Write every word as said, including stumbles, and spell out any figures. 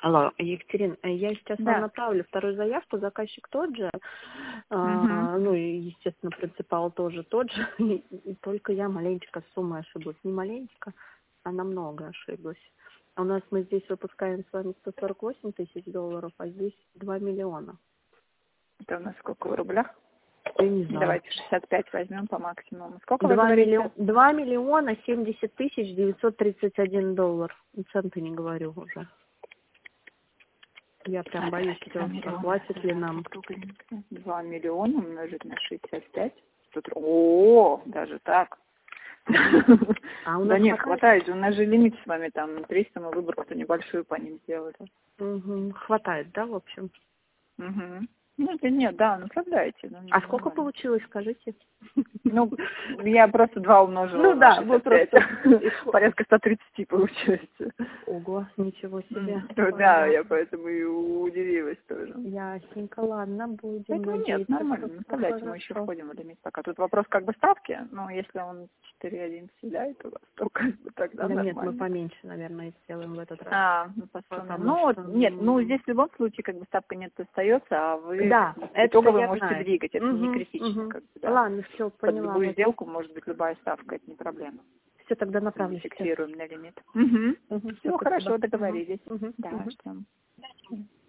Алло, Екатерин, э, я сейчас вам Да. направлю вторую заявку, заказчик тот же, Угу. а, ну и, естественно, принципал тоже тот же, и, и только я маленечко с суммой ошиблась. Не маленечко, а намного ошиблась. У нас мы здесь выпускаем с вами сто сорок восемь тысяч долларов, а здесь два миллиона. Это у нас сколько в рублях? Я не знаю. Давайте шестьдесят пять возьмем по максимуму. Сколько вы Два говорите? миллиона, два миллиона семьдесят тысяч девятьсот тридцать один доллар. И центы не говорю уже. Я прям боюсь, два что миллиона. хватит ли нам. два миллиона умножить на шестьдесят пять. Тут... О, даже так. А у Да нас нет, хватает? хватает же. У нас же лимит с вами там триста, мы выборку-то небольшую по ним сделали. Угу. Хватает, да, в общем? Угу. Ну, да нет, да, направляйте. Ну, А сколько нормально. получилось, скажите? Ну, я просто два умножила Ну на да, вы шестьдесят пять. просто... Порядка сто тридцать получается. Ого, ничего себе. М, ну да, я поэтому и удивилась тоже. Ясненько, ладно, будем Поэтому нет, надеяться, что нормально, все наставляйте, мы еще хорошо. входим в лимит пока. Тут вопрос как бы ставки, но если он четыре один съедает у вас, то как бы тогда Да нет, мы нормально. поменьше, наверное, сделаем в этот раз. А, ну по сумме. Потому Ну вот, что... нет, ну м, здесь в любом случае как бы ставка нет остается, а вы Да, как бы, это итоговый я можете знаю. двигать, это не Угу, критично, угу. как бы, да. Ладно, все, Под поняла любую вас. сделку может быть любая ставка, это не проблема. Все, тогда Мы не направлю сейчас. фиксируем на лимит. Угу. Угу, все, Ну спасибо. хорошо, Угу, договорились. угу, Да, угу. ждем.